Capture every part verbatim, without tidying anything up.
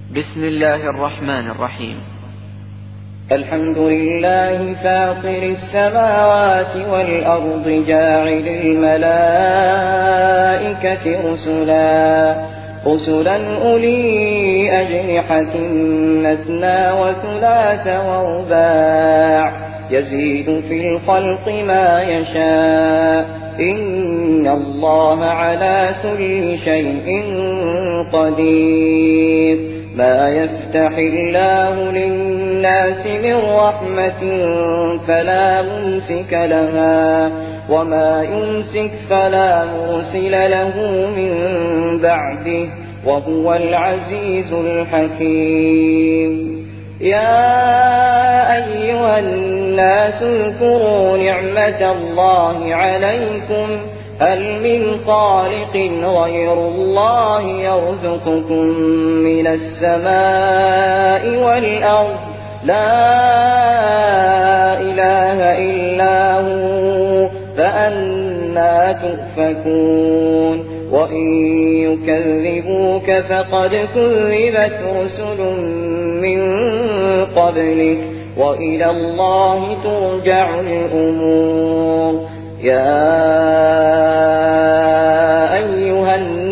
بسم الله الرحمن الرحيم. الحمد لله فاطر السماوات والأرض جاعل الملائكة رسلا رسلا أولي أجنحة مثنى وثلاث ورباع يزيد في الخلق ما يشاء إن الله على كل شيء قدير. ما يفتح الله للناس من رحمة فلا ممسك لها وما يمسك فلا مرسل له من بعده وهو العزيز الحكيم. يا أيها الناس اذكروا نعمة الله عليكم هل من خالق غير الله يرزقكم من السماء والأرض لا إله إلا هو فأنى تؤفكون. وإن يكذبوك فقد كذبت رسل من قبلك وإلى الله ترجع الأمور. يا أيها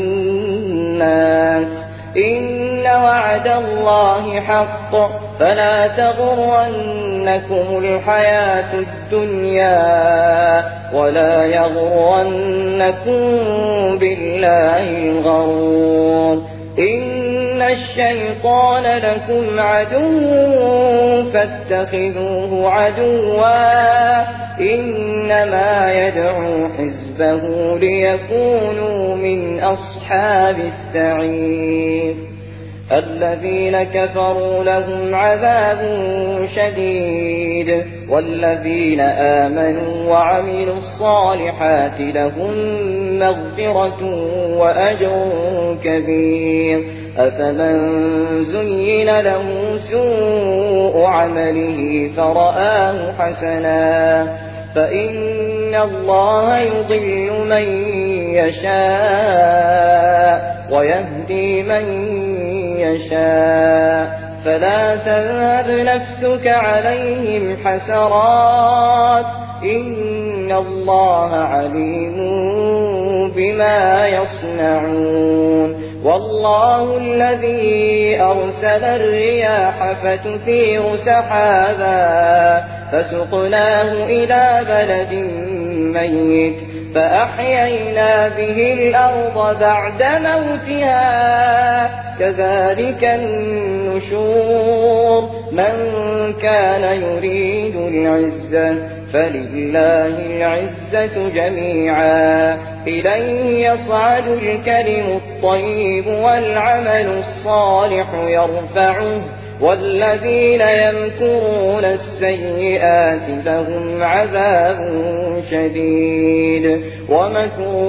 الناس إن وعد الله حق فلا تغرنكم الحياة الدنيا ولا يغرنكم بالله الغرور. إن الشيطان لكم عدو فاتخذوه عدوا إنما يدعو حزبه ليكونوا من أصحاب السعير. الذين كفروا لهم عذاب شديد والذين آمنوا وعملوا الصالحات لهم مغفرة وأجر كبير. أفمن زين له سوء عمله فرآه حسنا فإن الله يضل من يشاء ويهدي من يشاء فلا تذهب نفسك عليهم حسرات إن الله عليم بما يصنعون. والله الذي أرسل الرياح فتثير سحابا فسقناه إلى بلد ميت فأحيينا به الأرض بعد موتها كذلك النشور. من كان يريد العزة فلله العزة جميعا إليه يصعد الكلم الطيب والعمل الصالح يرفعه والذين يمكرون السيئات لهم عذاب شديد ومكر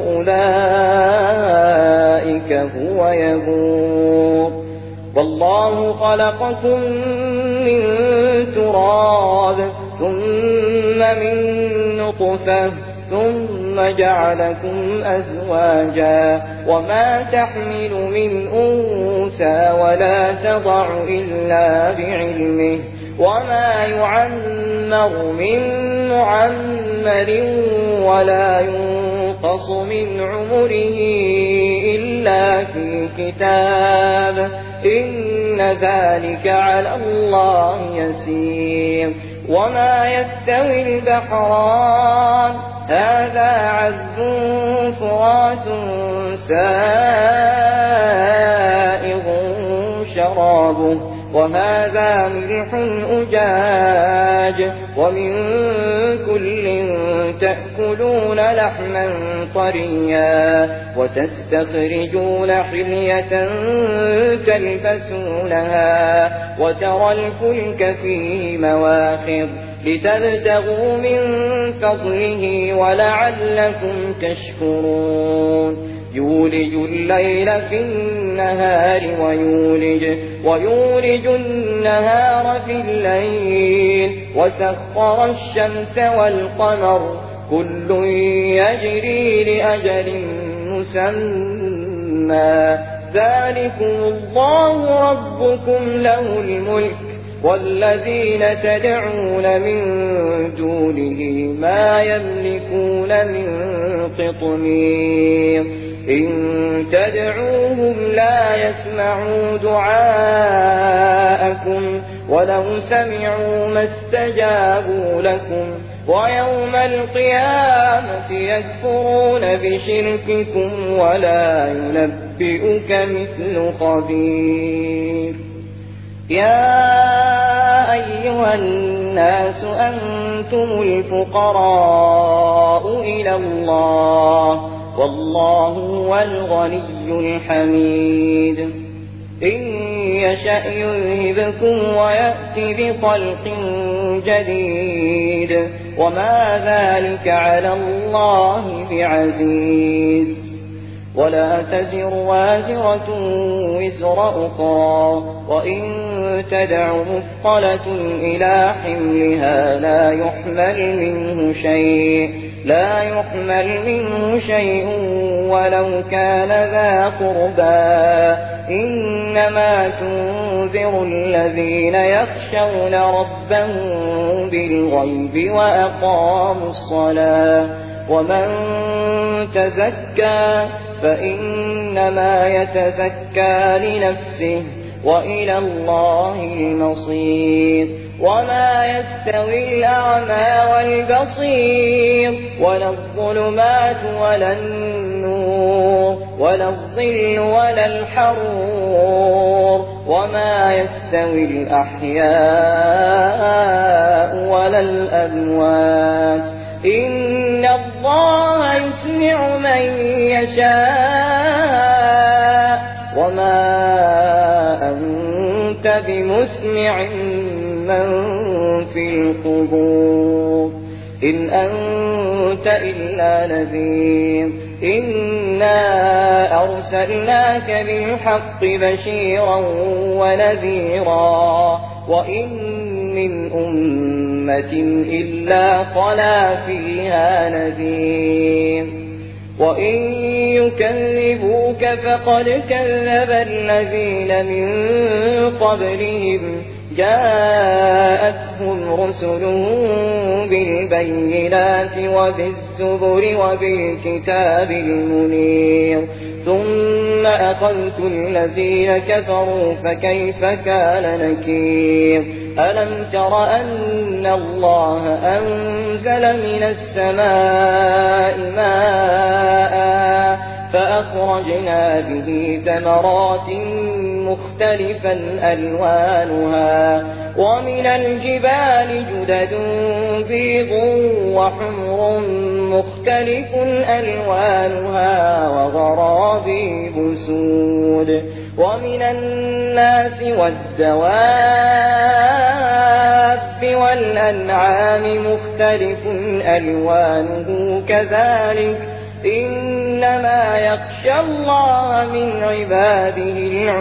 أولئك هو يبور. والله خلقكم من تراب ثم من نطفة ثم جعلكم أزواجا وما تحمل من أنثى ولا تضع إلا بعلمه وما يعمر من معمر ولا ينقص من عمره إلا في كتاب إن ذلك على الله يسير. وما يستوي البحران هذا عذب فرات سائغ شرابه وهذا ملح أجاج ومن كل تأكلون لحما طريا وتستخرجون حلية تلبسونها وترى الفلك فيه مواخر لتبتغوا من فضله ولعلكم تشكرون. يولج الليل في النهار ويولج, ويولج النهار في الليل وسخر الشمس والقمر كل يجري لأجل مسمى ذلكم الله ربكم له الملك والذين تدعون من دونه ما يملكون من قطمير إن تدعوهم لا يسمعوا دعاءكم ولو سمعوا ما استجابوا لكم ويوم القيامة يكفرون بشرككم ولا ينبئك مثل خبير. يا أيها الناس أنتم الفقراء إلى الله والله هو الغني الحميد إن يشأ يذهبكم ويأتي بخلق جديد وما ذلك على الله بعزيز. ولا تزر وازرة وزر أخرى وإن تدع مثقلة إلى حملها لا يحمل منه شيء لا يحمل منه شيء ولو كان ذا قربى إنما تنذر الذين يخشون ربهم بالغيب وأقاموا الصلاة ومن تزكى فإنما يتزكى لنفسه وإلى الله المصير. وما يستوي الأعمى والبصير ولا الظلمات ولا النور ولا الظل ولا الحرور وما يستوي الأحياء ولا الأموات إن الله يسمع من يشاء وما أنت بمسمع من في القبور إن أنت إلا نذير إنا أرسلناك بالحق بشيرا ونذيرا وإن من أمة إلا خلا فيها نذير وإن يكذبوك فقد كذب الذين من قبلهم جاءتهم رسلهم بالبينات وبالزبر وبالكتاب المنير ثم أخذت الذين كفروا فكيف كان نكير. ألم تر أن الله أنزل من السماء ماء فأخرجنا به ثمرات مختلفا ألوانها ومن الجبال جدد بيض وحمر مختلف ألوانها وغرابيب سود ومن الناس والدواب والأنعام مختلف ألوانه كذلك إنما يخشى الله من عباده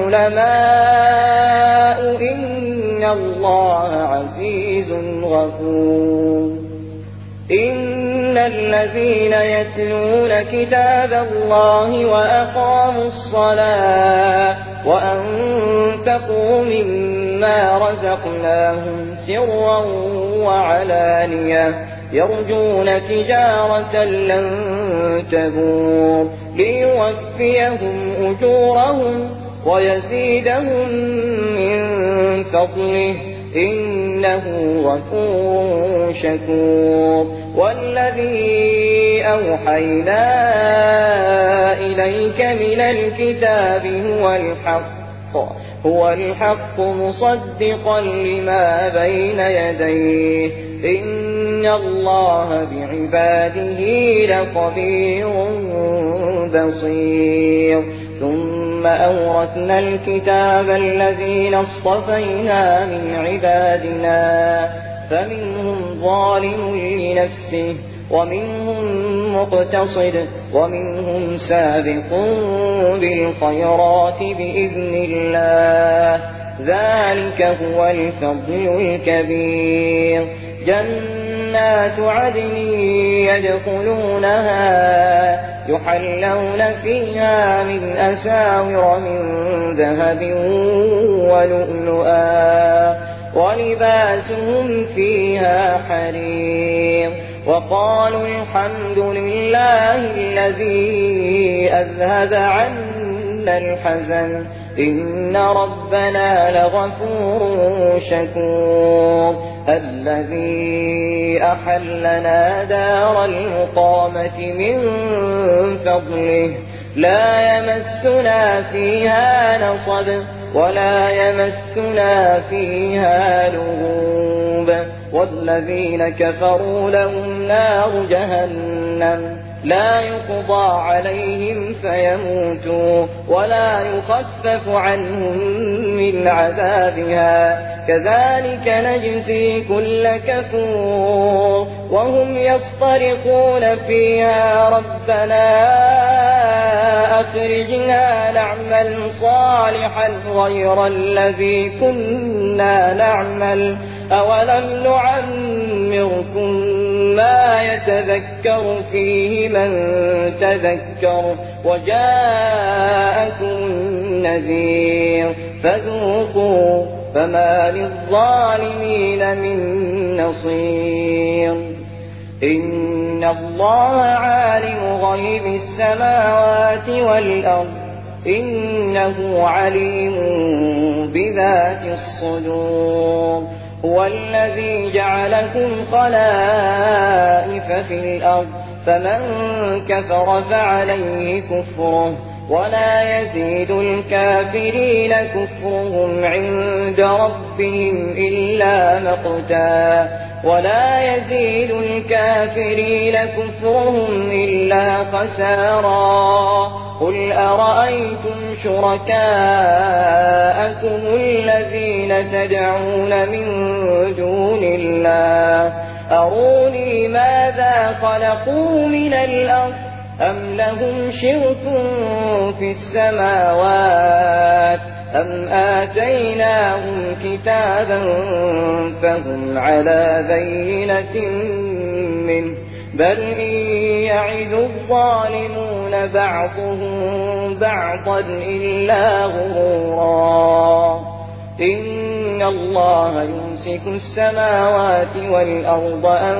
العلماء إن الله عزيز غفور. إن الذين يتلون كتاب الله وأقاموا الصلاة وأنفقوا مما رزقناهم سرا وعلانية يرجون تجارة لن تبور ليوفيهم أجورهم ويزيدهم من فضله إنه غفور شكور. والذي أوحينا إليك من الكتاب هو الحق هو الحق مصدقا لما بين يديه إن الله بعباده لخبير بصير. ثم أورثنا الكتاب الذين اصطفينا من عبادنا فمنهم ظالم لنفسه ومنهم مقتصد ومنهم سابق بالخيرات بإذن الله ذلك هو الفضل الكبير. جنات عدن يدخلونها يحلون فيها من أساور من ذهب ولؤلؤا ولباسهم فيها حرير. وقالوا الحمد لله الذي أذهب عنا الحزن إن ربنا لغفور شكور. الذي أحلنا دار المقامة من فضله لا يمسنا فيها نصب ولا يمسنا فيها لغوب. والذين كفروا لهم نار جهنم لا يقضى عليهم فيموتوا ولا يخفف عنهم من عذابها كذلك نجزي كل كفور. وهم يصطرخون فيها ربنا أخرجنا نعمل صالحا غير الذي كنا نعمل أولم نعمركم ما يتذكر فيه من تذكر وجاءكم النذير فذوقوا فما للظالمين من نصير. إن الله عالم غيب السماوات والأرض إنه عليم بذات الصدور. هو الذي جعلكم خلائف في الأرض فمن كفر فعليه كفره ولا يزيد الكافرين كفرهم عند ربهم إلا مقتا ولا يزيد الكافرين كفرهم إلا خسارا. قل أرأيتم شركاءكم الذين تدعون من دون الله أروني ماذا خلقوا من الأرض أم لهم شرك في السماوات أم آتيناهم كتابا فهم على بينة منه بل إن يعد الظالمون بعضهم بعضا إلا غرورا. إن الله يمسك السماوات والأرض أن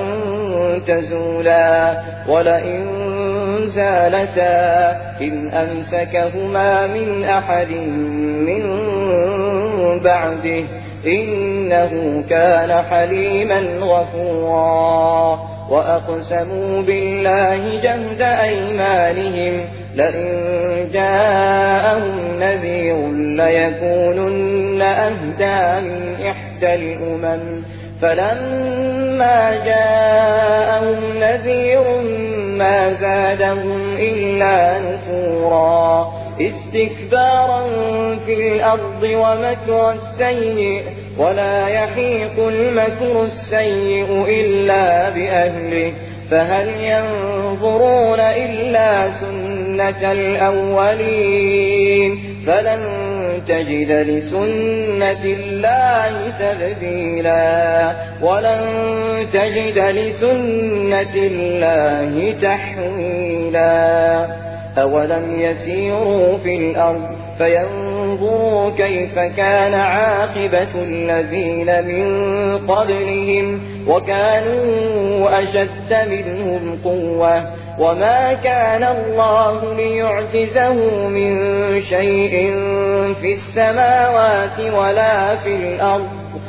تزولا ولئن زالتا إن أمسكهما من أحد من بعده إنه كان حليما غفورا. وأقسموا بالله جهد أيمانهم لئن جاءهم نذير ليكونن أهدى من إحدى الأمم فلما جاءهم نذير ما زادهم إلا نفورا استكبارا في الأرض ومكر السيء ولا يحيق المكر السيء إلا بأهله فهل ينظرون إلا سنة الأولين فلن تجد لسنة الله تبديلا ولن تجد لسنة الله تحويلا. أولم يسيروا في الأرض فينظروا كيف كان عاقبة الذين من قبلهم وكانوا أشد منهم قوة وما كان الله ليعجزه من شيء في السماوات ولا في الأرض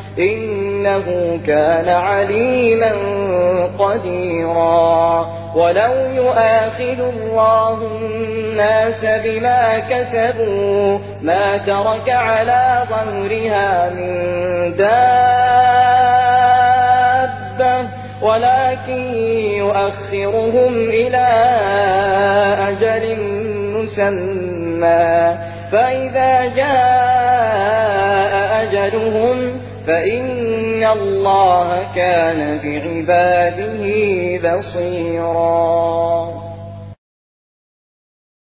إنه كان عليما قديرا. ولو يؤاخذ الله الناس بما كسبوا ما ترك على ظهرها من دابة ولكن يؤخرهم إلى أجل مسمى فإذا جاء أجلهم فإن الله كان بعباده بصيرا.